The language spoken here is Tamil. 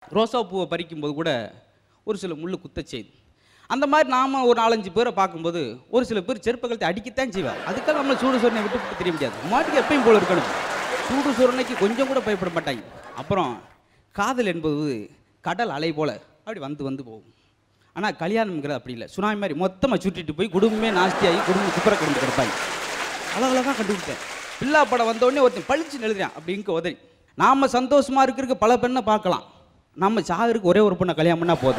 ரோசா பூவை பறிக்கும்போது கூட ஒரு சில முள்ளு குத்த செய்யுது. அந்த மாதிரி நாம் ஒரு 4-5 பேரை பார்க்கும்போது ஒரு சில பேர் செருப்பை கழட்டி அடிக்கத்தான் செய்வார். அதுக்காக நம்ம சூடு சொரணை விட்டு தெரிய முடியாது. மாட்டுக்கு எப்பயும் போல இருக்கணும். சூடு சொரணைக்கு கொஞ்சம் கூட பயப்பட மாட்டாங்க. அப்புறம் காதல் என்பது கடல் அலை போல் அப்படி வந்து வந்து போகும். ஆனால் கல்யாணம்ங்கிறது அப்படி இல்லை. சுனாமி மாதிரி மொத்தமாக சுட்டிட்டு போய் குடும்பமே நாஸ்தியாகி குடும்பம் குப்பரை கொண்டு கிடப்பாங்க. அழகழகாக கண்டுபிடிச்சேன். பில்லா படம் வந்தோடனே ஒருத்தன் பழிச்சு எழுதுறான் அப்படிங்க உதறி. நாம் சந்தோஷமாக இருக்கிறதுக்கு பல பெண்ணை பார்க்கலாம். நம்ம சாகருக்கு ஒரே ஒரு பொண்ணை கல்யாணம் பண்ணால் போதும்.